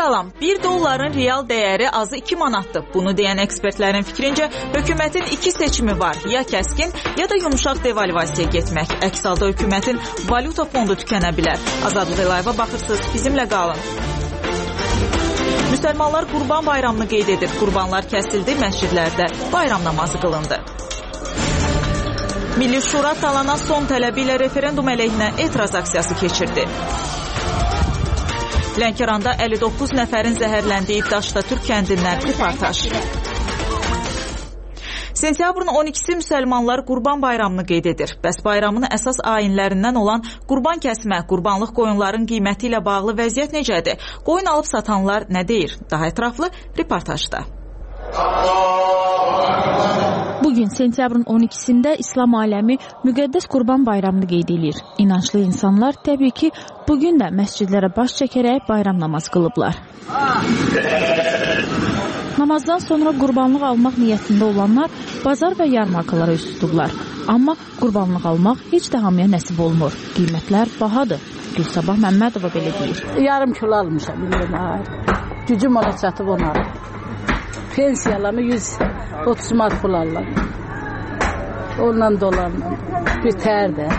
Salam, 1 dolların real dəyəri azı 2 manatdır. Bunu deyən ekspertlərin fikrincə, hökumətin 2 seçimi var. Ya kəskin, ya da yumuşaq devalvasiyaya getmək. Əks halda hökumətin valyuta fondu tükənə bilər. Azadlıq Live-a baxırsınız, bizimlə qalın. Müsəlmanlar Qurban bayramını qeyd edir. Qurbanlar kəsildi, məscidlərdə bayram namazı qılındı. Milli Şura talana son tələbi ilə referendum əleyhinə etiraz aksiyası keçirdi. Lənkəranda 59 nəfərin zəhərləndiyi Daştatürk kəndindən reportaj. Sentyabrın 12-si müsəlmanlar Qurban bayramını qeyd edir. Bəs bayramın əsas ayinlərindən olan qurban kəsmə, qurbanlıq qoyunların qiyməti ilə bağlı vəziyyət necədir? Qoyun alıb satanlar nə deyir? Daha ətraflı reportajda. Bugün sentyabrın 12-sində İslam aləmi müqəddəs Qurban bayramını qeyd edir. İnançlı insanlar təbii ki, bugün də məscidlərə baş çəkərək bayram namazı qılıblar. Namazdan sonra qurbanlıq almaq niyyətində olanlar bazar və yarmarkalara üst tutublar. Amma qurbanlıq almaq heç də hamıya nəsib olmur. Qiymətlər bahadır. Gülsabah Məmmədova belə deyir. Yarım kilo almışam. Gücüm ona çatıb onlara. Pensiyalarımı 130 manat pul alırlar. Ondan dolarla. Bir tər də.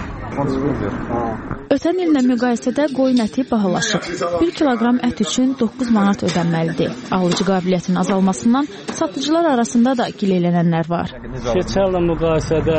Ötən illə müqayisədə qoyun əti bahalaşıb. 1 kiloqram ət üçün 9 manat ödənməlidir. Alıcı qabiliyyətinin azalmasından satıcılar arasında da gileylənənlər var. Keçən ilə müqayisədə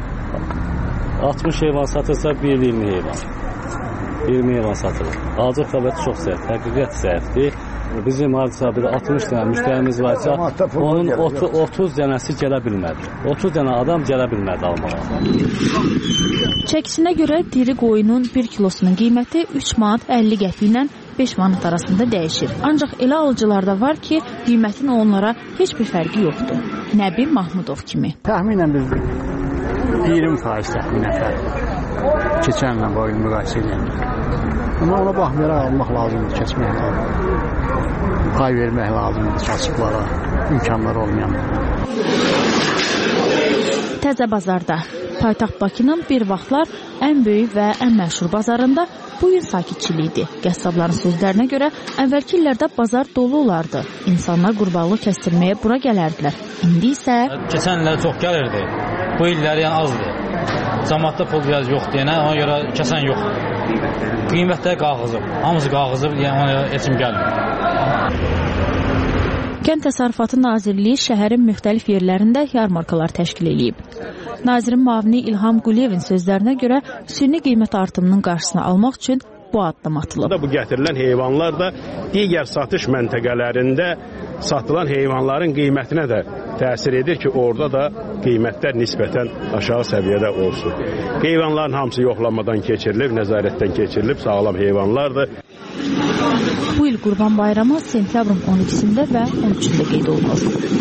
60 heyvan satılsa 1-20 heyvan. 20 heyvan satılır. Alıcı qabiliyyəti çox zəif, həqiqət zəifdir. Bizim hadisə bir 60 dənə müştərimiz varsa, onun 30 dənəsi gələ bilmədi. 30 dənə adam gələ bilmədi almağa. Çəkisinə görə diri qoyunun 1 kilosunun qiyməti 3 manat 50 qəpik ilə 5 manat arasında dəyişir. Ancaq elə alıcılarda var ki, qiymətin onlara heç bir fərqi yoxdur. Nəbi Mahmudov kimi. Təxminən biz 20% təxminən fərq. Keçənlə boyun müqayisə edəndə. Amma ona baxmayaraq almaq lazımdır, keçmək lazımdır. Pay vermək lazımdır kasıblara, imkanları olmayanlara. Təzə bazarda, paytaxt Bakının bir vaxtlar ən böyük və ən məşhur bazarında bu gün sakitçilikdir. Qəssabların sözlərinə görə əvvəlki illərdə bazar dolu olardı. İnsanlar qurbanlıq kəstirməyə bura gələrdilər. İndi isə... Keçən illər çox gəlirdi. Bu illər yəni azdır. Cəmaatda pul biraz yox deyənə, ona görə kəsən yox. Qiymətlər qalxızıb. Hamısı qalxızıb, yəni ona görə heç kim gəlmir. Kənd Təsərrüfatı Nazirliyi şəhərin müxtəlif yerlərində yarmarkalar təşkil edib. Nazirin müavini İlham Quliyevin sözlərinə görə süni qiymət artımının qarşısını almaq üçün bu addım atılıb. Bu gətirilən heyvanlar da digər satış məntəqələrində satılan heyvanların qiymətinə də təsir edir ki, orada da qiymətlər nisbətən aşağı səviyyədə olsun. Heyvanların hamısı yoxlamadan keçirilib, nəzarətdən keçirilib, sağlam heyvanlardır. Bu il Qurban bayramı sentyabrın 12-sində və 13-də qeyd olunur.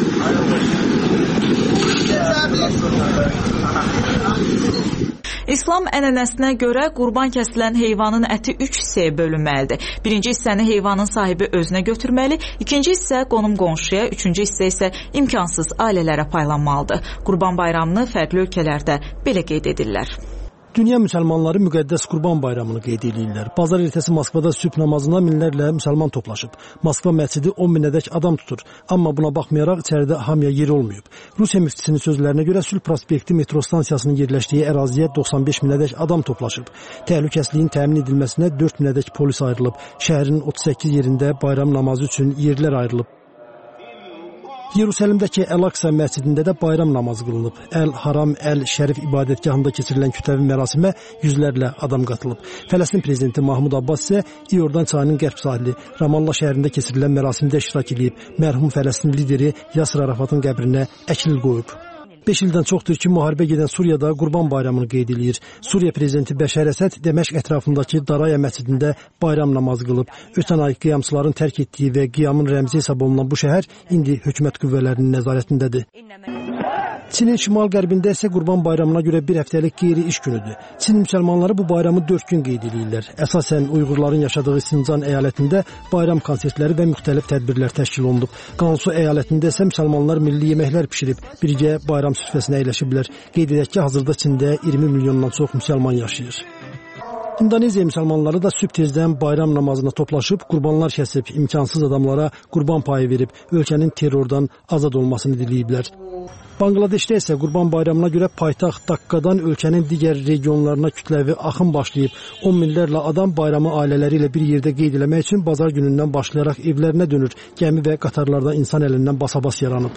İslam ənənəsinə görə qurban kəsilən heyvanın əti 3 hissəyə bölünməlidir. Birinci hissəni heyvanın sahibi özünə götürməli, ikinci hissə qonum-qonşuya, üçüncü hissə isə imkansız ailələrə paylanmalıdır. Qurban bayramını fərqli ölkələrdə belə qeyd edirlər. Dünya müsəlmanları müqəddəs Qurban bayramını qeyd edirlər. Bazar ertəsi Moskvada sübh namazına minlərlə müsəlman toplaşıb. Moskva məscidi 10 minədək adam tutur. Amma buna baxmayaraq içəridə hamıya yer olmayıb. Rusiya müftisinin sözlərinə görə Sülh prospekti metro stansiyasının yerləşdiyi əraziyə 95 minədək adam toplaşıb. Təhlükəsizliyin təmin edilməsinə 4 minədək polis ayrılıb. Şəhərin 38 yerində bayram namazı üçün yerlər ayrılıb. Yerusəlimdəki Əl-Aqsa məscidində də bayram namazı qılınıb. Əl-Haram, Əl-Şərif ibadətgahında keçirilən kütləvi mərasimə yüzlərlə adam qatılıb. Fələstin prezidenti Mahmud Abbas isə İordan çayının qərb sahili Ramallah şəhərində keçirilən mərasimdə iştirak edib. Mərhum Fələstin lideri Yasir Arafatın qəbrinə əklil qoyub. 5 ildən çoxdur ki, müharibə gedən Suriyada Qurban bayramını qeyd edir. Suriya prezidenti Bəşər Əsəd Dəməşq ətrafındakı Daraya məscidində bayram namazı qılıb. Ötən ay qiyamçıların tərk etdiyi və qiyamın rəmzi hesab olunan bu şəhər indi hökumət qüvvələrinin nəzarətindədir. Çinin şimal-qərbində isə Qurban bayramına görə bir həftəlik qeyri-iş günüdür. Çin müsəlmanları bu bayramı 4 gün qeyd edirlər. Əsasən Uyğurların yaşadığı Sincan əyalətində bayram konsertləri və müxtəlif tədbirlər təşkil olunub. Qansu əyalətində isə müsəlmanlar milli yeməklər bişirib, birgə bayram süfrəsinə əyləşiblər. Qeyd edək ki, hazırda Çində 20 milyondan çox müsəlman yaşayır. İndoneziya müsəlmanları da sübh tezdən bayram namazına toplaşıb, qurbanlar kəsib, imkansız adamlara qurban payı verib, ölkənin terrordan azad olmasını diləyiblər. Banqladeşdə isə Qurban bayramına görə paytaxt Daqqadan ölkənin digər regionlarına kütləvi axın başlayıb. 10 minlərlə adam bayramı ailələri ilə bir yerdə qeyd eləmək üçün bazar günündən başlayaraq evlərinə dönür. Gəmi və qatarlarda insan əlindən basa-bas yaranıb.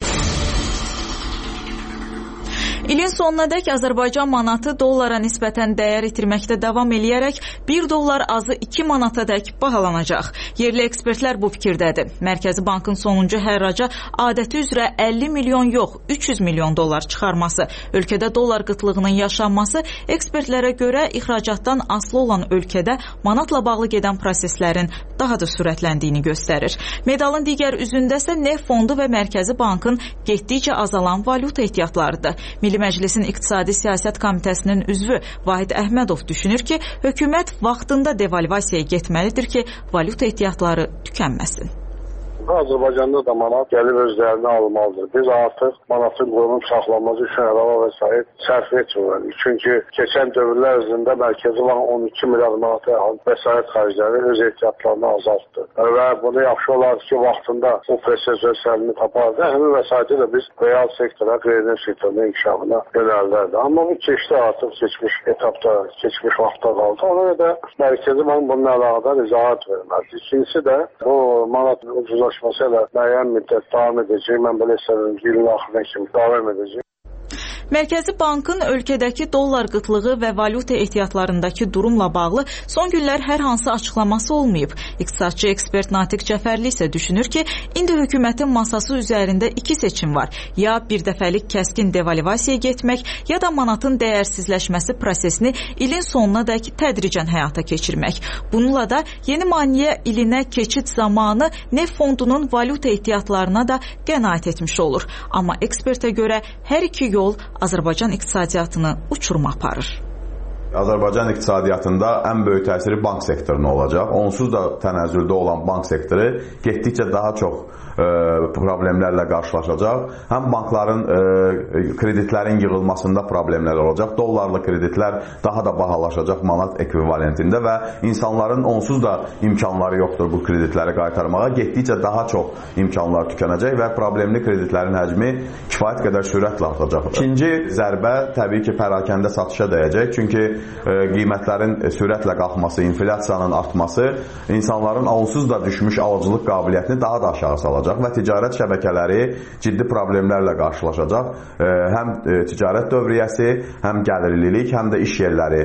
İlin sonunadək Azərbaycan manatı dollara nisbətən dəyər itirməkdə davam eləyərək 1 dollar azı 2 manatadək bahalanacaq. Yerli ekspertlər bu fikirdədir. Mərkəzi Bankın sonuncu hərraca adəti üzrə 50 milyon yox, 300 milyon dollar çıxarması, ölkədə dollar qıtlığının yaşanması ekspertlərə görə ixracatdan asılı olan ölkədə manatla bağlı gedən proseslərin daha da sürətləndiyini göstərir. Medalın digər üzündə isə Neft Fondu və Mərkəzi Bankın getdikcə azalan valyuta ehtiyatlarıdır. Milli Məclisin İqtisadi Siyasət Komitəsinin üzvü Vahid Əhmədov düşünür ki, hökumət vaxtında devalvasiyaya getməlidir ki, valyuta ehtiyatları tükənməsin. Azərbaycanda da manat gəlib özlərini almalıdır. Biz artıq manatın qorunub saxlanması üçün əlavə vəsait sərf etmirik. Çünki keçən dövrlər ərzində Mərkəzi Bank 12 milyard manata vəsait xərcləri öz ehtiyatlarını azaltdı. Və bunu yaxşı olardı ki, vaxtında bu proses öz səlini tapardı. Həmin vəsaiti də biz real sektora, qeyri-neft sektorunun inkişafına yönəldirdi. Amma bu keçdi artıq keçmiş etapda, keçmiş vaxtda qaldı. Ona görə Mərkəzi Bank bununla əlaqədar izahat verməlidir. İkincisi də bu manat ucuzlaşması ilə müəyyən müddət davam edəcək. Mən belə hesab edirəm ki, ilin axırına kimi davam edəcək. Mərkəzi Bankın ölkədəki dollar qıtlığı və valyuta ehtiyatlarındakı durumla bağlı son günlər hər hansı açıqlaması olmayıb. İqtisadçı ekspert Natiq Cəfərli isə düşünür ki, indi hökumətin masası üzərində iki seçim var. Ya bir dəfəlik kəskin devalvasiyaya getmək, ya da manatın dəyərsizləşməsi prosesini ilin sonunadək tədricən həyata keçirmək. Bununla da yeni maliyyə ilinə keçid zamanı Neft Fondunun valyuta ehtiyatlarına da qənaət etmiş olur. Amma ekspertə görə hər iki yol Azərbaycan iqtisadiyyatını uçuruma aparır. Azərbaycan iqtisadiyyatında ən böyük təsiri bank sektoruna olacaq. Onsuz da tənəzzüldə olan bank sektoru getdikcə daha çox problemlərlə qarşılaşacaq. Həm bankların kreditlərin yığılmasında problemlər olacaq. Dollarlı kreditlər daha da bahalaşacaq manat ekvivalentində və insanların onsuz da imkanları yoxdur bu kreditləri qaytarmağa. Getdikcə daha çox imkanlar tükənəcək və problemli kreditlərin həcmi kifayət qədər sürətlə artacaq. İkinci zərbə təbii ki, pərakəndə satışa dəyəcək. Çünki qiymətlərin sürətlə qalxması, inflyasiyanın artması insanların onsuz da düşmüş alıcılıq qabiliyyətini daha da aşağı salacaq və ticarət şəbəkələri ciddi problemlərlə qarşılaşacaq. Həm ticarət dövriyyəsi, həm gəlirlilik, həm də iş yerləri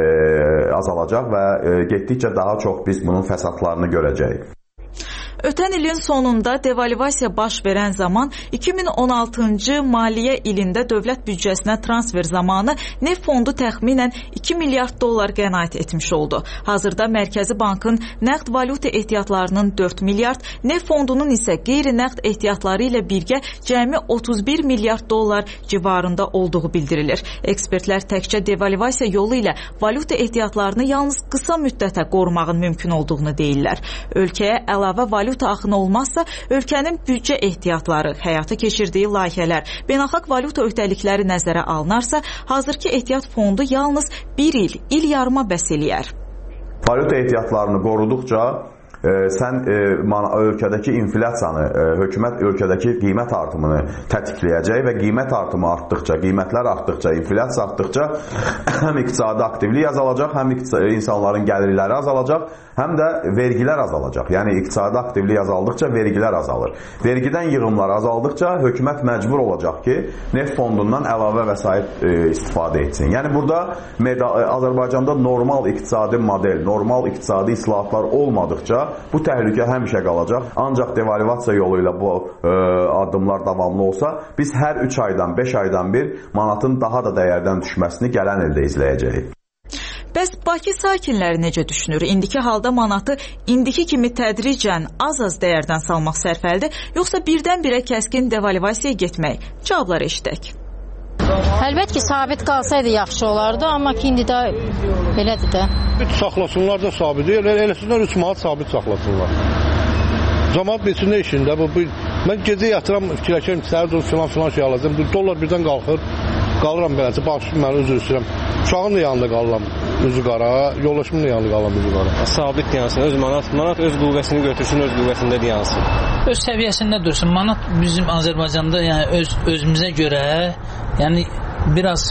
azalacaq və getdikcə daha çox biz bunun fəsadlarını görəcəyik. Ötən ilin sonunda devalvasiya baş verən zaman 2016-cı maliyyə ilində dövlət büdcəsinə transfer zamanı Neft Fondu təxminən 2 milyard dollar qənaət etmiş oldu. Hazırda Mərkəzi Bankın nəqd valyuta ehtiyatlarının 4 milyard, Neft Fondunun isə qeyri-nəqd ehtiyatları ilə birgə cəmi 31 milyard dollar civarında olduğu bildirilir. Ekspertlər təkcə devalvasiya yolu ilə valyuta ehtiyatlarını yalnız qısa müddətə qorumağın mümkün olduğunu deyirlər. Ölkəyə əlavə valyuta axını olmazsa, ölkənin büdcə ehtiyatları, həyata keçirdiyi layihələr, beynəlxalq valyuta öhdəlikləri nəzərə alınarsa, hazırki ehtiyat fondu yalnız bir il yarıma bəs eləyər. Valyuta ehtiyatlarını qoruduqca sən ölkədəki inflyasiyanı, hökumət ölkədəki qiymət artımını tətikləyəcək və qiymət artımı artdıqca, qiymətlər artdıqca, inflyasiya artdıqca həm iqtisadi aktivlik azalacaq, həm insanların gəlirləri azalacaq, həm də vergilər azalacaq. Yəni iqtisadi aktivlik azaldıqca vergilər azalır. Vergidən yığımlar azaldıqca hökumət məcbur olacaq ki, Neft Fondundan əlavə vəsait istifadə etsin. Yəni burada Azərbaycanda normal iqtisadi model, normal iqtisadi islahatlar olmadıqca bu təhlükə həmişə qalacaq. Ancaq devalvasiya yolu ilə bu addımlar davamlı olsa, biz hər 3 aydan, 5 aydan bir manatın daha da dəyərdən düşməsini gələn ildə izləyəcəyik. Bəs Bakı sakinləri necə düşünür? İndiki halda manatı indiki kimi tədricən az-az dəyərdən salmaq sərfəlidir, yoxsa birdən-birə kəskin devalvasiyaya getmək? Cavabları eşidək. Əlbət ki, sabit qalsaydı yaxşı olardı, amma ki, indi də belədir də. Saxlasınlar da sabit, eləsinlər 3 manat sabit saxlasınlar. Cəmaət bilsin nə işində, mən gecə yatıram, fikirləşirəm ki, səhər durub filan şey alacam, dollar birdən qalxır, qalıram beləncə, başım mən üzr istəyirəm, uşağın da yanında qalıram. Üzü qara, yoldaşımın da yanında qalan üzü qara. Sabit yansın, öz manat öz qüvvəsini götürsün, öz qüvvəsində yansın. Öz səviyyəsində dursun. Manat bizim Azərbaycanda yəni özümüzə görə, yəni biraz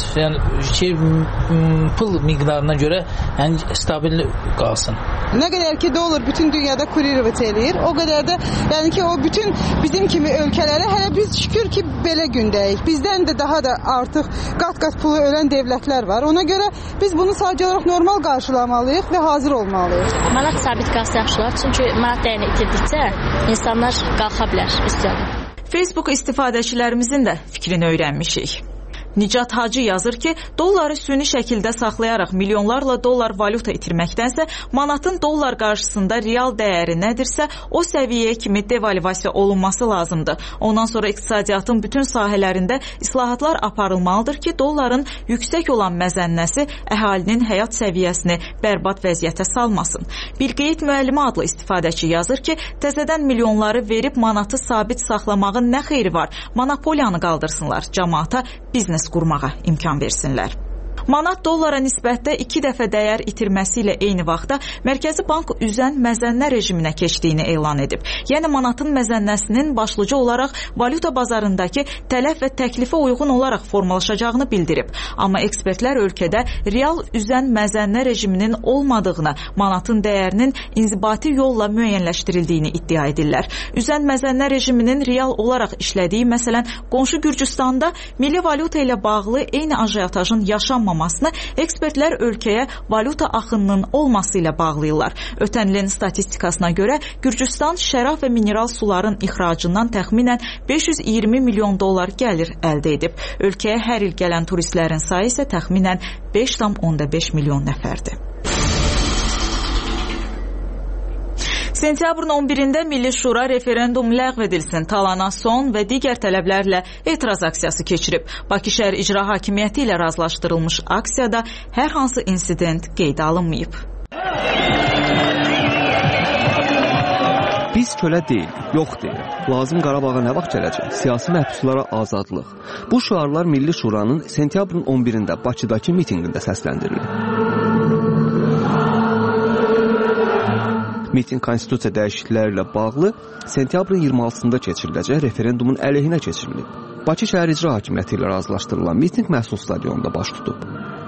pul miqdarına görə yəni stabil qalsın. Ne kadar ki dolar bütün dünyada kurirovat eləyir, o kadar da yani ki o bütün bizim kimi ölkələrə hələ biz şükür ki belə gündəyik. Bizdən də daha da artıq qat-qat pulu ölən devletler var. Ona göre biz bunu sadece olarak normal qarşılamalıyıq və hazır olmalıyıq. Manat sabit qalsa yaxşılar, çünki manat dəyərini itirdikcə insanlar qalxa bilər üstəlik. Facebook istifadəçilərimizin də fikrini öyrənmişik. Nicat Hacı yazır ki, dolları süni şəkildə saxlayaraq milyonlarla dollar valyuta itirməkdənsə, manatın dollar qarşısında real dəyəri nədirsə, o səviyyəyə kimi devalvasiya olunması lazımdır. Ondan sonra iqtisadiyyatın bütün sahələrində islahatlar aparılmalıdır ki, dolların yüksək olan məzənnəsi əhalinin həyat səviyyəsini bərbad vəziyyətə salmasın. Bilqeyit müəllimi adlı istifadəçi yazır ki, təzədən milyonları verib manatı sabit saxlamağın nə xeyri var? Monopoliyanı qaldırsınlar, cəmaata biznes qurmağa imkan versinlər. Manat dollara nisbətdə 2 dəfə dəyər itirməsi ilə eyni vaxtda Mərkəzi Bank üzən məzənnə rejiminə keçdiyini elan edib. Yəni manatın məzənnəsinin başlıca olaraq valyuta bazarındakı tələb və təklifə uyğun olaraq formalaşacağını bildirib. Amma ekspertlər ölkədə real üzən məzənnə rejiminin olmadığını, manatın dəyərinin inzibati yolla müəyyənləşdirildiyini iddia edirlər. Üzən məzənnə rejiminin real olaraq işlədiyi, məsələn, qonşu Gürcüstanda milli valyuta ilə bağlı eyni ajiyotajın yaşanmaması ekspertlər ölkəyə valyuta axınının olması ilə bağlayırlar. Ötən ilin statistikasına görə Gürcüstan şərab və mineral suların ixracından təxminən 520 milyon dollar gəlir əldə edib. Ölkəyə hər il gələn turistlərin sayı isə təxminən 5,5 milyon nəfərdir. Sentyabrın 11-də Milli Şura referendum ləğv edilsin, talana son və digər tələblərlə etiraz aksiyası keçirib. Bakı şəhər icra hakimiyyəti ilə razılaşdırılmış aksiyada hər hansı insident qeydə alınmayıb. Biz kölə deyil, yox deyil. Lazım Qarabağa nə vaxt gələcək? Siyasi məhbuslara azadlıq. Bu şüarlar Milli Şuranın sentyabrın 11-də Bakıdakı mitinqində səsləndirilir. Miting konstitusiya dəyişiklikləri ilə bağlı sentyabrın 26-sında keçiriləcək referendumun əleyhinə keçirilib. Bakı şəhər icra hakimiyyəti ilə razılaşdırılan miting məhsul stadionunda baş tutub.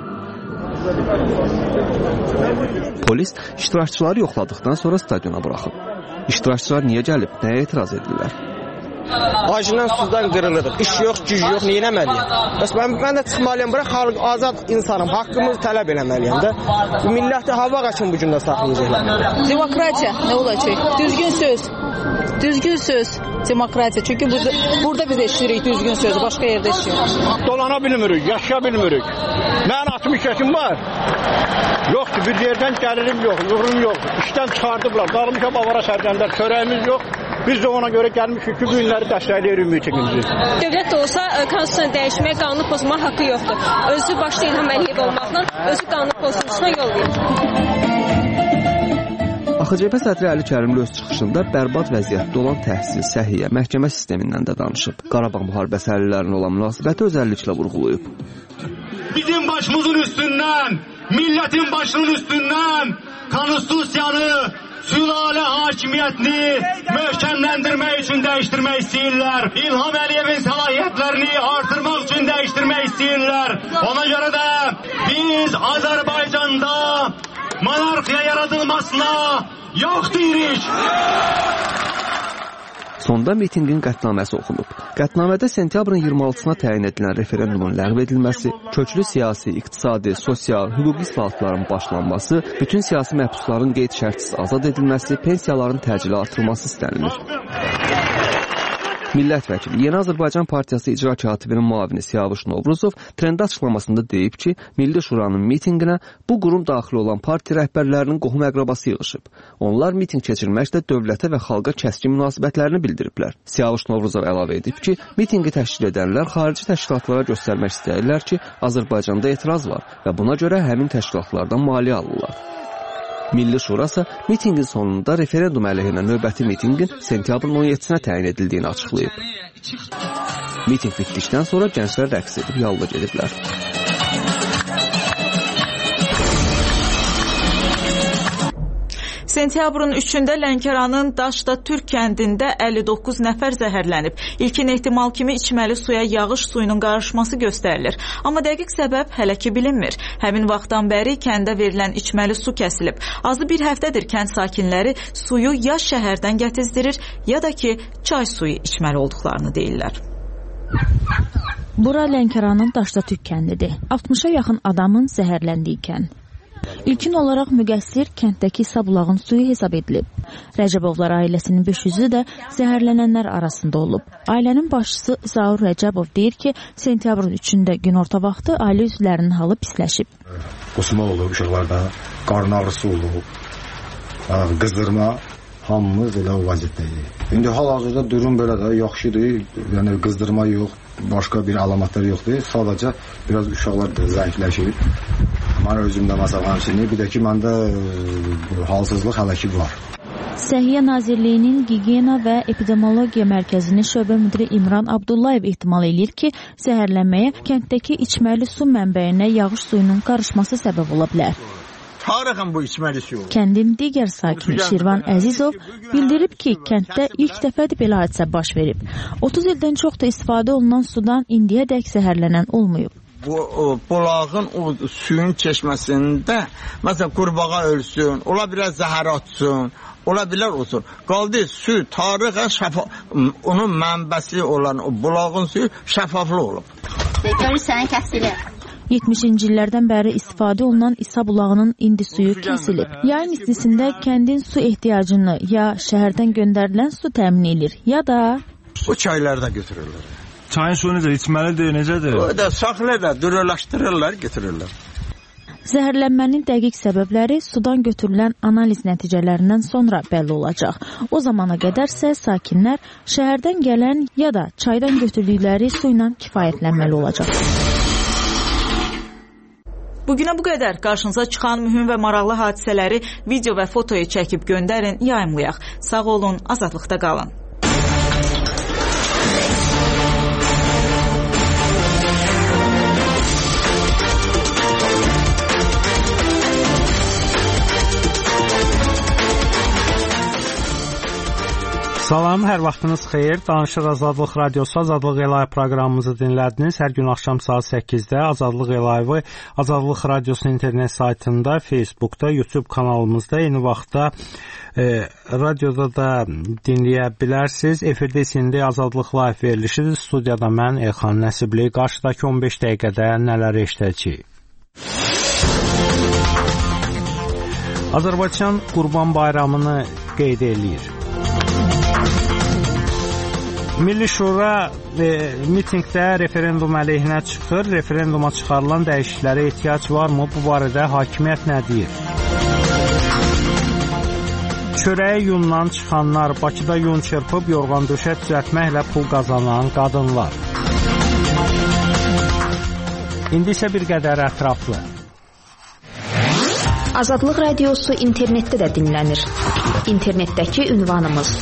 Polis iştirakçıları yoxladıqdan sonra stadiona buraxıb. İştirakçılar niyə gəlib, nəyə etiraz edirlər? Acından sudan qırılırıq. İş yox, güc yox, neyə eləməliyəm? Bəs mən də çıxmalıyam bura, xalq azad insanım, haqqımızı tələb eləməliyəm də. Bu milləti hava qaçın bu gündə saxlayacaqlar. Demokratiya nə olacaq? Düzgün söz demokratiya. Çünki burada biz eşidirik düzgün sözü, başqa yerdə eşidirik. Dolana bilmirik, yaşaya bilmirik. Mən 60 yaşım var. Yoxdur, bir yerdən gəlirim yox, yığırım yox. İşdən çıxardıblar, qalmışam avara sərgəndər, çörəyimiz yox. Biz də ona görə gəlmişik ki, bu günləri dəstəkləyirik mitingimizi. Dövlət də olsa konstitusiyanı dəyişməyə, qanunu pozmaq haqqı yoxdur. Özü başda İlham Əliyev olmaqla özü qanunu pozulmasına yol verir. AXCP sədri Əli Kərimli öz çıxışında bərbad vəziyyətdə olan təhsil, səhiyyə, məhkəmə sistemindən də danışıb. Qarabağ müharibəsi əhlilərinin olan münasibəti özəlliklə vurğulayıb. Bizim başımızın üstündən, millətin başının üstündən konstitusiyanı, sülalə hakimiyyətini möhkəmləndirmək üçün dəyişdirmək istəyirlər. İlham Əliyevin səlahiyyətlərini artırmaq üçün dəyişdirmək istəyirlər. Ona görə də biz Azərbaycanda monarxiya yaradılmasına yox deyirik. Sonda mitingin qətnaməsi oxunub. Qətnamədə sentyabrın 26-sına təyin edilən referendumun ləğv edilməsi, köklü siyasi, iqtisadi, sosial, hüquqi islahatların başlanması, bütün siyasi məhbusların qeyd-şərtsiz azad edilməsi, pensiyaların təcili artırılması istənilir. Millət vəkili Yeni Azərbaycan Partiyası icra katibinin müavini Siyavuş Novruzov trendə açıqlamasında deyib ki, Milli Şuranın mitinqinə bu qurum daxil olan partiya rəhbərlərinin qohum əqrabası yığışıb. Onlar miting keçirməklə dövlətə və xalqa kəskin münasibətlərini bildiriblər. Siyavuş Novruzov əlavə edib ki, mitinqi təşkil edənlər xarici təşkilatlara göstərmək istəyirlər ki, Azərbaycanda etiraz var və buna görə həmin təşkilatlardan maliyyə alırlar. Milli Şurası mitingin sonunda referendum əleyhinə növbəti mitingin sentyabrın 17-sinə təyin edildiyini açıqlayıb. Miting bitdikdən sonra gənclər rəqs edib yalva gediblər. Sentyabrın 3-də Lənkəranın Daşda Türk kəndində 59 nəfər zəhərlənib. İlkin ehtimal kimi içməli suya yağış suyunun qarışması göstərilir. Amma dəqiq səbəb hələ ki bilinmir. Həmin vaxtdan bəri kəndə verilən içməli su kəsilib. Azı bir həftədir kənd sakinləri suyu ya şəhərdən gətizdirir, ya da ki çay suyu içməli olduqlarını deyirlər. Bura Lənkəranın Daşda Türk kəndidir. 60-a yaxın adamın zəhərləndiyi kənd. İlkin olaraq müqəssir kənddəki sabulağın suyu hesab edilib. Rəcəbovlar ailəsinin 500-ü də zəhərlənənlər arasında olub. Ailənin başçısı Zaur Rəcəbov deyir ki, sentyabrın 3-də günorta vaxtı ailə üzvlərinin halı pisləşib. Qusma olub, uşaqlarda qarın ağrısı olub, qızdırma, hamımız elə o vəziyyətdəyik. İndi hal-hazırda durum belə də yaxşıdır, yəni qızdırma yox, başqa bir əlamətlər yoxdur, sadəcə biraz uşaqlar da zəifləşir. Mən özümdə məsələn həmçinin, bir də ki, məndə halsızlıq hələ ki var. Səhiyyə Nazirliyinin Gigiyena və Epidemiologiya Mərkəzinin şöbə müdiri İmran Abdullayev ehtimal edir ki, zəhərlənməyə kənddəki içməli su mənbəyinə yağış suyunun qarışması səbəb ola bilər. Tarixən bu içməli su. Kəndin digər sakini Şirvan Əzizov bildirib ki, kənddə ilk dəfədir belə hadisə baş verib. 30 ildən çoxdur istifadə olunan sudan indiyədək zəhərlənən olmayıb. Bu bulağın o suyun çeşməsində məsələn qurbağa ölsün, ola bilər zəhər atsın, ola bilər olsun. Qaldı su tarixən onun mənbəsi olan o bulağın suyu şəffaflı olub. Görürsən kəsilir. 70-ci illərdən bəri istifadə olunan İsa bulağının indi suyu kəsilib. Yayın istisində kəndin su ehtiyacını ya şəhərdən göndərilən su təmin edir, ya da bu çaylarda götürürlər. Çayın suyu necə? İçməlidir, necədir? O da saxlayırlar, dürüləşdirirlər, götürürlər. Zəhərlənmənin dəqiq səbəbləri sudan götürülən analiz nəticələrindən sonra bəlli olacaq. O zamana qədərsə sakinlər şəhərdən gələn ya da çaydan götürdükləri su ilə kifayətlənməli olacaq. Bugünə bu qədər. Qarşınıza çıxan mühüm və maraqlı hadisələri video və fotoya çəkib göndərin, yayımlayaq. Sağ olun, azadlıqda qalın. Salam, hər vaxtınız xeyir. Danışıq Azadlıq Radiosu, Azadlıq Elayı proqramımızı dinlədiniz. Hər gün axşam saat 8-də Azadlıq Elayı Azadlıq Radiosu internet saytında, Facebookda, YouTube kanalımızda, eyni vaxtda radioda da dinləyə bilərsiniz. Efirdə indi Azadlıq Live verilişidir. Studiyada mən Elxan Nəsibli. Qarşıdakı 15 dəqiqədə nələr eşidəcəyik? Azərbaycan Qurban Bayramını qeyd edir. Milli Şura mitingdə referendum əleyhinə çıxır. Referenduma çıxarılan dəyişikliklərə ehtiyac varmı? Bu barədə hakimiyyət nə deyir? Çörəyi yundan çıxanlar, Bakıda yun çırpıb yorğan döşə düzəltməklə pul qazanan qadınlar. İndi isə bir qədər ətraflı. Azadlıq Radiosu internetdə də dinlənir. İnternetdəki ünvanımız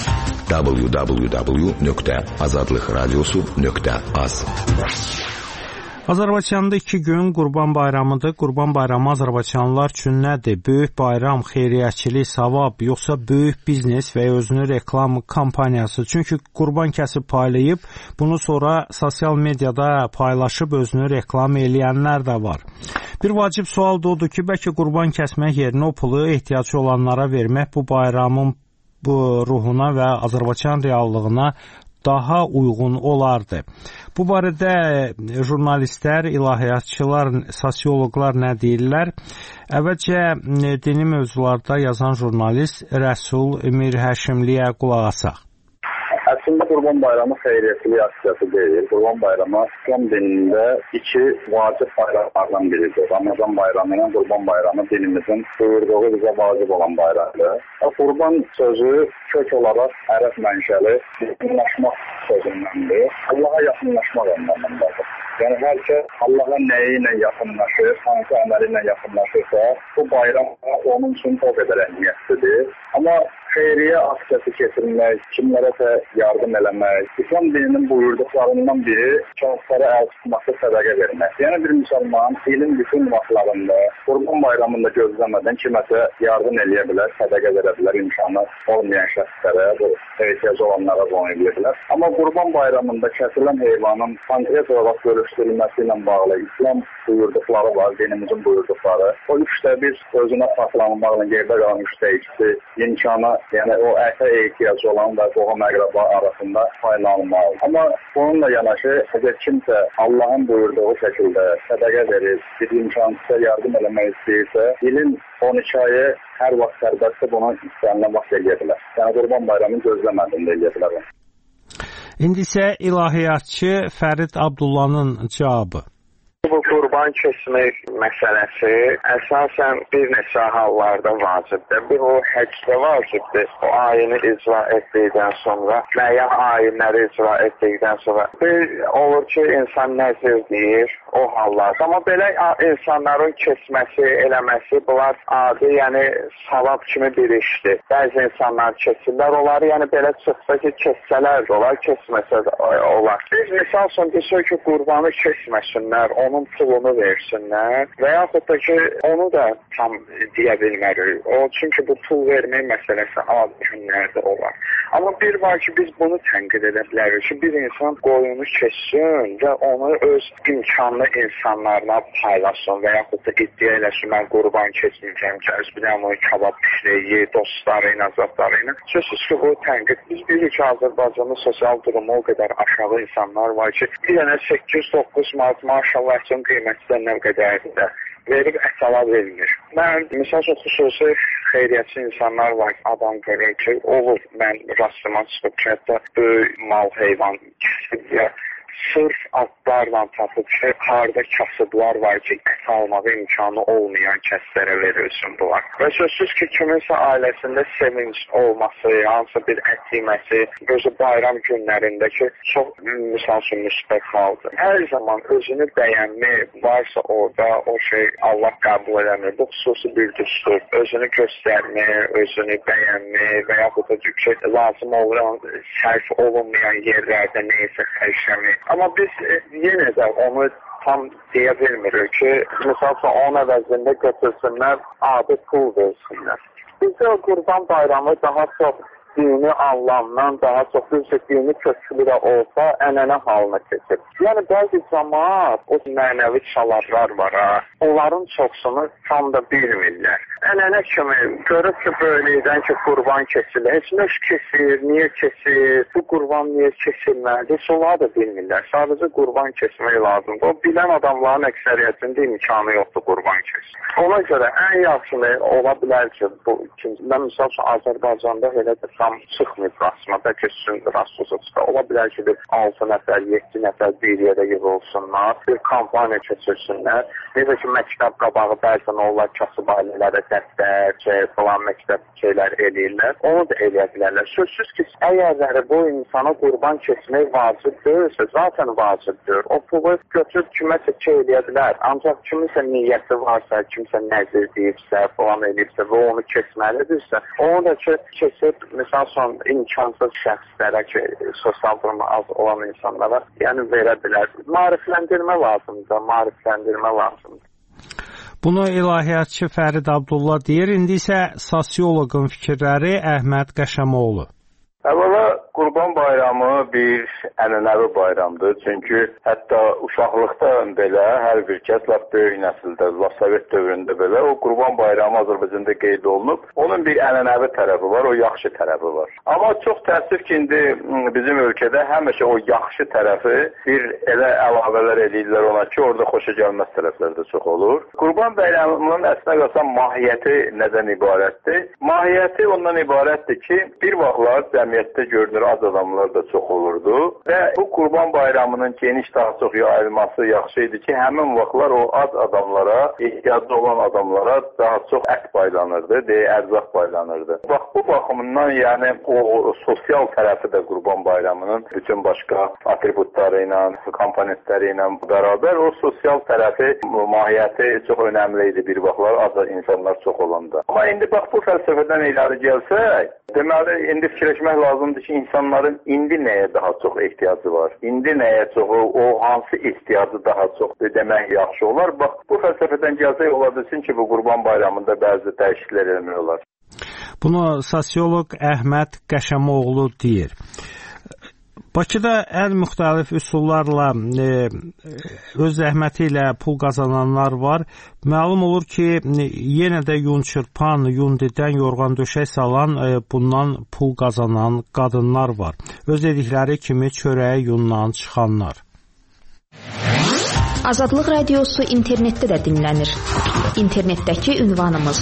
www.azadlıqradiosu.az. Azərbaycanda 2 gün Qurban Bayramıdır. Qurban Bayramı azərbaycanlılar üçün nədir? Böyük bayram, xeyriyyətçilik, savab, yoxsa böyük biznes və özünü reklam kampaniyası? Çünki qurban kəsib paylayıb, bunu sonra sosial mediada paylaşıb özünü reklam eləyənlər də var. Bir vacib sual da odur ki, bəlkə qurban kəsmək yerinə o pulu ehtiyacı olanlara vermək bu bayramın bu ruhuna və Azərbaycan reallığına daha uyğun olardı. Bu barədə jurnalistlər, ilahiyyatçılar, sosioloqlar nə deyirlər? Əvvəlcə dini mövzularda yazan jurnalist Rəsul Mirhəşimliyə qulaq asaq. Əslində Qurban Bayramı xeyriyyətçilik aksiyası deyil. Qurban Bayramı İslam dinində 2 vacib bayramlardan biridir. Ramazan bayramı ilə Qurban Bayramı dinimizin buyurduğu bizə vacib olan bayramdır. Qurban sözü kök olaraq ərəb mənşəli yaxınlaşmaq sözündəndir. Allaha yaxınlaşmaq anlamındadır. Yəni hər kəs Allaha nəyi ilə yaxınlaşır, hansı əməli ilə yaxınlaşırsa, bu bayram onun üçün o qədər əhəmiyyətlidir. Amma xeyriyyə aksiyası keçirmək, kimlərəsə yardım eləmək, İslam dininin buyurduqlarından biri kağızlara əl tutması, sədaqə vermək. Yəni bir müsəlman ilin bütün vaxtlarında, Qurban bayramında gözləmədən kiməsə yardım eləyə bilər, sədaqə verə bilər, imkanı olmayan şəxslərə, bu ehtiyacı olanlara bunu eləyə bilər. Amma Qurban bayramında kəsilən heyvanın konkret olaraq bölüşdürülməsi ilə bağlı İslam buyurduqları var, dinimizin buyurduqları. O 3də1 özünə saxlanmaqla yerdə qalan 3də2 imkana, yəni o ətə ehtiyacı olan və qohum əqrəba arasında faydalanmalıdır. Amma bununla yanaşı, əgər kimsə Allahın buyurduğu şəkildə sədaqə verir, bir imkansıza yardım eləmək istəyirsə, ilin 12 ayı hər vaxt sərbəstdə bunu istənilən vaxt eləyə bilər. Yəni Qurban bayramını gözləmədiyində eləyə bilər. İndi isə ilahiyyatçı Fərid Abdullahın cavabı. Bu qurban keçmək məsələsi əsasən bir neçə hallarda vacibdir. Bir o həcdə vacibdir. O ayini icra etdikdən sonra, müəyyən ayinləri icra etdikdən sonra. Bir olur ki, insan nəzir deyir o hallarda. Amma belə insanların keçməsi, eləməsi bunlar adi, yəni savab kimi bir işdir. Bəzi insanlar keçirlər, onları yəni belə çıxsa ki, keçsələr də olar, keçməsə də olar. Biz misal üçün desək ki, qurbanı keçməsinlər, onun pulunu versinlər və yaxud da ki, onu da tam deyə bilmərik. Çünki bu pul vermək məsələsi adi günlərdə olar. Amma bir var ki, biz bunu tənqid edə bilərik ki, bir insan qoyunu keçsin və onu öz imkanlı insanlarına paylaşsın və yaxud da iddia eləsin, mən qurban keçməyəcəm ki, biləm o kabab pişirəyi, dostları ilə, zatları ilə. Sözsüz ki, bu tənqid. Biz bilirik ki, Azərbaycanın sosial durumu o qədər aşağı insanlar var ki, bir dənə 8-9 manat maşallah üçün qiyməti də nə qədərdir də verib əsala verilir. Mən, misal üçün, xüsusi xeyriyyətçi insanlar var, adam görür ki, olur, mən rastıma çıxıb ki, hətta böyük mal heyvan kəsib ya, sırf atlarla tapıb ki, harada kasıblar var ki, ət almağı imkanı olmayan kəslərə verilsin bunlar. Və sözsüz ki, kiminsə ailəsində sevinç olması, hansı bir ət yeməsi, özü bayram günlərində ki, çox, misal üçün, müsbət haldır. Hər zaman özünü bəyənmək varsa orada, o şey Allah qəbul eləmir. Bu xüsusi bir düstur. Özünü göstərmək, özünü bəyənmək və yaxud da ki, lazım olan, sərf olunmayan yerlərdə neysə xərcləmək. Amma biz yenə də onu tam deyə bilmirik ki, misal onun əvəzində götürsünlər, adi pul versinlər. Bizdə Qurban bayramı daha çox dini anlamdan, daha çox dini köklü də olsa, ənənə halına keçir. Yəni, bəzi cəmaat, o mənəvi çalarlar var, onların çoxsunu tam da bilmirlər. Ənənə kimi görüb ki, böyləkdən ki, qurban kesilir. Heç nə kesir, niyə kesir, bu qurban niyə kesilməlidir, onları da bilmirlər. Sadəcə qurban kesmək lazımdır. O bilən adamların əksəriyyətində imkanı yoxdur qurban kesir. Ona görə ən yaxşını ola bilər ki, bu ikincidən, misal üçün, Azərbaycanda elə də tam çıxmayıb rastıma, bəlkə sizin rastıza çıxar. Ola bilər ki, bir 6 nəfər, 7 nəfər bir yerdə yığılsınlar, bir kampaniya keçirsinlər. Necə ki, məktəb qabağı bəzən onlar kasıb ailələrə dəftər, falan məktəb şeylər eləyirlər. Onu da eləyə bilərlər. Sözsüz ki, əgərləri bu insana qurban keçmək vacibdirsə, zaten vacibdir. O pulu götürüb kiməsə eləyə bilər. Ancaq kiminsə niyyəti varsa, kimsə nəzir deyibsə, falan eləyibsə və onu keçməlidirsə, onu da ki, keçib, misal son imkansız şəxslərə ki, sosial durumu az olan insanlara, yəni verə bilər. Maarifləndirmə lazımdır, maarifləndirmə lazımdır. Bunu ilahiyyatçı Fərid Abdullah deyir. İndi isə sosioloqun fikirləri Əhməd Qəşəmoğlu. Əvvəla Qurban bayramı bir ənənəvi bayramdır. Çünki hətta uşaqlıqdan belə hər bir kəs, lap böyük nəsildə, lap Sovet dövründə belə o Qurban bayramı Azərbaycanda qeyd olunub. Onun bir ənənəvi tərəfi var, o yaxşı tərəfi var. Amma çox təəssüf ki, indi bizim ölkədə həmişə o yaxşı tərəfi bir elə əlavələr edirlər ona ki, orada xoşa gəlməz tərəflər də çox olur. Qurban bayramının əslində qalsa mahiyyəti nədən ibarətdir? Mahiyyəti ondan ibarətdir ki, bir vaxtlar cəmiyyətdə görünür, az adamlar da çox olurdu. Və bu Qurban Bayramının geniş daha çox yayılması yaxşı idi ki, həmin vaxtlar o az adamlara, ehtiyaclı olan adamlara daha çox ət paylanırdı, ərzaq paylanırdı. Bax, bu baxımından yəni o sosial tərəfi də Qurban Bayramının bütün başqa atributları ilə, komponentləri ilə bərabər o sosial tərəfi, mahiyyəti çox önəmli idi bir vaxtlar az insanlar çox olanda. Amma indi bax bu fəlsəfədən irəli gəlsək, deməli indi fikirləşmək lazımdır ki, insanların indi nəyə daha çox ehtiyacı var? İndi nəyə çox, o hansı ehtiyacı daha çox demək yaxşı olar? Bax bu fəlsəfədən gəlsək ola bilsin ki, bu Qurban Bayramında bəzi dəyişikliklər eləmək olar. Bunu sosioloq Əhməd Qəşəmoğlu deyir. Bakıda ən müxtəlif üsullarla öz zəhməti ilə pul qazananlar var. Məlum olur ki, yenə də yun çırpan, yun didən, yorğan döşək salan, bundan pul qazanan qadınlar var. Öz dedikləri kimi çörəyə yundan çıxanlar. Azadlıq Radiosu internetdə də dinlənir. İnternetdəki ünvanımız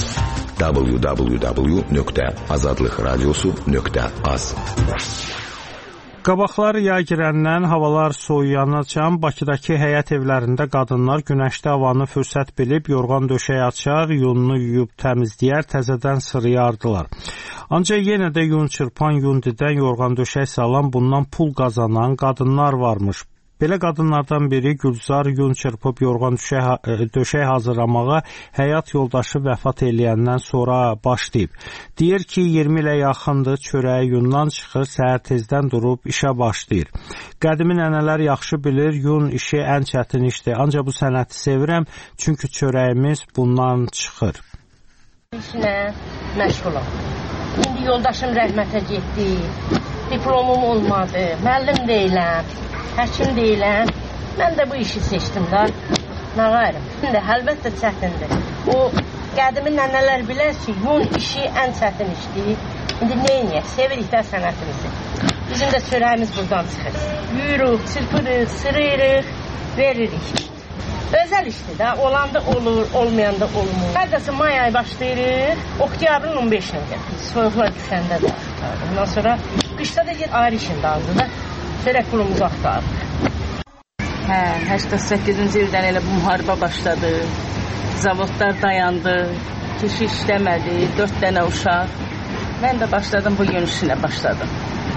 www.azadlıqradiosu.az. Qabaqlar yay girəndən havalar soyuyanacan Bakıdakı həyət evlərində qadınlar günəşli havanı fürsət bilib yorğan döşək açar, yununu yuyub təmizləyər, təzədən sırıyardılar. Ancaq yenə də yun çırpan, yun didən, yorğan döşək salan, bundan pul qazanan qadınlar varmış. Belə qadınlardan biri Gülzar yun çırpıb yorğan döşək hazırlamağa həyat yoldaşı vəfat eləyəndən sonra başlayıb. Deyir ki, 20 ilə yaxındır çörəyə yundan çıxır, səhər tezdən durub işə başlayır. Qədimi nənələr yaxşı bilir, yun işi ən çətin işdir. Ancaq bu sənəti sevirəm, çünki çörəyimiz bundan çıxır. İşinə məşğulam. İndi yoldaşım rəhmətə getdi, diplomum olmadı, müəllim deyiləm. Həkim deyiləm, mən də bu işi seçdim da, nə qayırım. İndi əlbəttə çətindir. O qədimi nənələr bilər ki, yun işi ən çətin işdir. İndi neyniyək, sevirik də sənətimizi. Bizim də çörəyimiz buradan çıxır. Yuyuruq, çırpırıq, sırıyırıq, veririk. Özəl işdir də, olanda olur, olmayanda olmur. Hərdəsi may ayı başlayırıq, oktyabrın 15-ində. Soyuqlar düşəndə də. Ondan sonra qışda da ayrı işin lazımdır da. Çörək pulumuzu axtarırıq. 88-ci ildən elə bu müharibə başladı. Zavodlar dayandı, kişi işləmədi, 4 dənə uşaq. Mən də başladım, bu yun işinə başladım.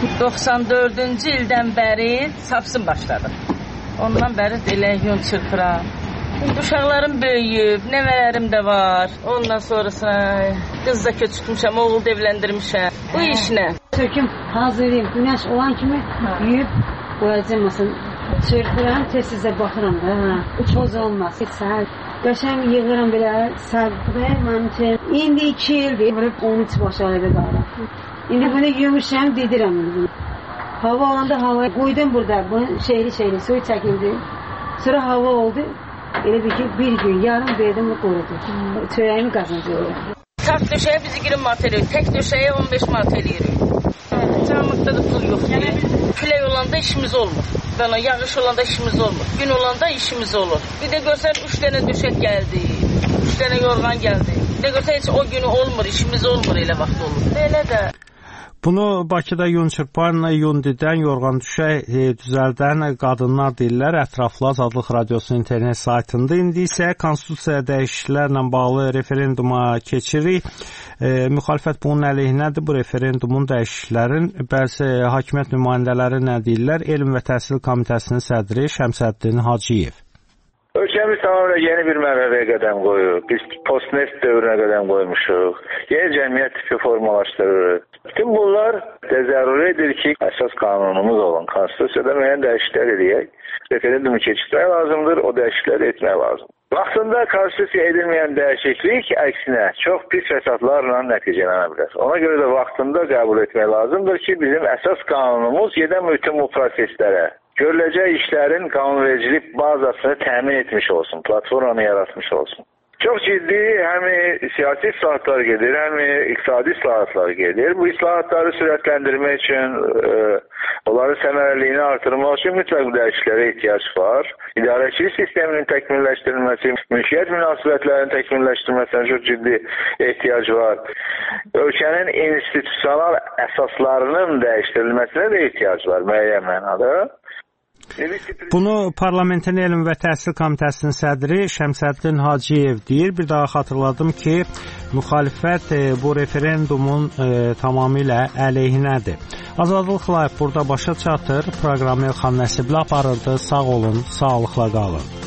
94-cü ildən bəri sapsın başladım. Ondan bəri elə yun çırpıram. Uşaqlarım böyüyüb, nəvələrim də var. Ondan sonrasına qız da köçürtmüşəm, oğul da evləndirmişəm. Bu işlə. Söküm hazırlayayım, günəş olan kimi yuyub qoyacaqmasın. Çırpıram, tez-tezə baxıram da, toz olmaz. Səhər qəşəng yığıram belə, sərqıdır mənim üçün. İndi 2 ildir, vurub 13 başı alədə qalır. İndi bunu yumuşam, dedirəm bunu. Hava olanda havaya qoydum burada, bunu şeyli, suyu çəkildi. Sonra hava oldu. Elə bir ki, bir gün, yarım verdim və qorudu. Çörəyimi qazancıyorum. Tart döşəyə bizi 20 manat eləyirik, tək döşəyə 15 manat eləyirik. Cəmiyyətdə də pul yoxdur. Külək olanda işimiz olmur. Yağış olanda işimiz olmur. Gün olanda işimiz olur. Bir də görsən 3 dənə döşək gəldi, 3 dənə yorğan gəldi. Bir də görsən heç o günü olmur, işimiz olmur elə vaxt olur. Belə də. Bunu Bakıda yun çırpan, yun didən, yorğan düşək düzəldən qadınlar deyirlər. Ətraflı Azadlıq Radiosunun internet saytında. İndi isə konstitusiya dəyişikliklərlə bağlı referenduma keçirik. Müxalifət bunun əleyhinədir. Bu referendumun dəyişikliklərin bəzi hakimiyyət nümayəndələri nə deyirlər? Elm və Təhsil Komitəsinin sədri Şəmsəddin Hacıyev. Ölkəmiz tamamilə yeni bir mərhələyə qədəm qoyub. Biz postneft dövrünə qədəm qoymuşuq. Yeni cəmiyyət tipi formalaşdırırıq. Bütün bunlar zəruridir ki, əsas qanunumuz olan konstitusiyada müəyyən dəyişikliklər edək. Referendumu keçirmək lazımdır, o dəyişiklikləri etmək lazımdır. Vaxtında konstitusiya edilməyən dəyişiklik əksinə çox pis fəsadlarla nəticələnə bilər. Ona görə də vaxtında qəbul etmək lazımdır ki, bizim əsas qanunumuz gedən bütün bu proseslərə, görüləcək işlərin qanunvericilik bazasını təmin etmiş olsun, platformanı yaratmış olsun. Çox ciddi həm siyasi islahatlar gedir, həm iqtisadi islahatlar gedir. Bu islahatları sürətləndirmək üçün Onların səmərəliliyini artırmaq üçün mütləq dəyişikliklərə ehtiyac var. İdarəçilik sisteminin təkmilləşdirilməsi, mülkiyyət münasibətlərinin təkmilləşdirilməsinə çox ciddi ehtiyac var. Ölkənin institusional əsaslarının dəyişdirilməsinə də ehtiyac var müəyyən mənada. Bunu Parlamentin Elm və Təhsil Komitəsinin sədri Şəmsəddin Hacıyev deyir. Bir daha xatırladım ki, müxalifət bu referendumun tamamilə əleyhinədir. Azadlıq Live burada başa çatır. Proqramı Elxan Nəsibli aparırdı. Sağ olun, sağlıqla qalın.